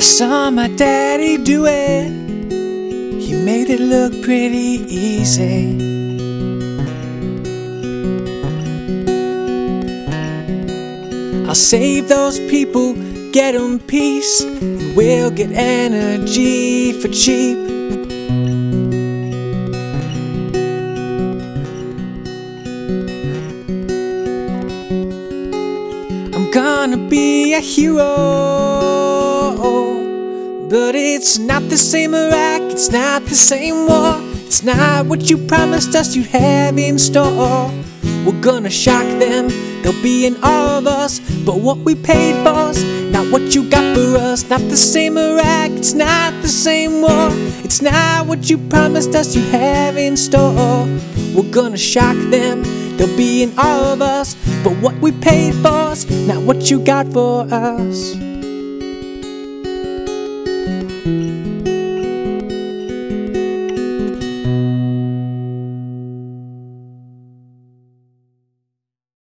saw my daddy do it. He made it look pretty easy. I'll save those people, get them peace, and we'll get energy for cheap. I'm gonna be a hero, but it's not the same Iraq, it's not the same war. It's not what you promised us you'd have in store. We're gonna shock them, they'll be in awe of us, but what we paid for's not what you got for us. Not the same Iraq, it's not the same war. It's not what you promised us you'd have in store. We're gonna shock them, they'll be in awe of us, but what we paid for's not what you got for us.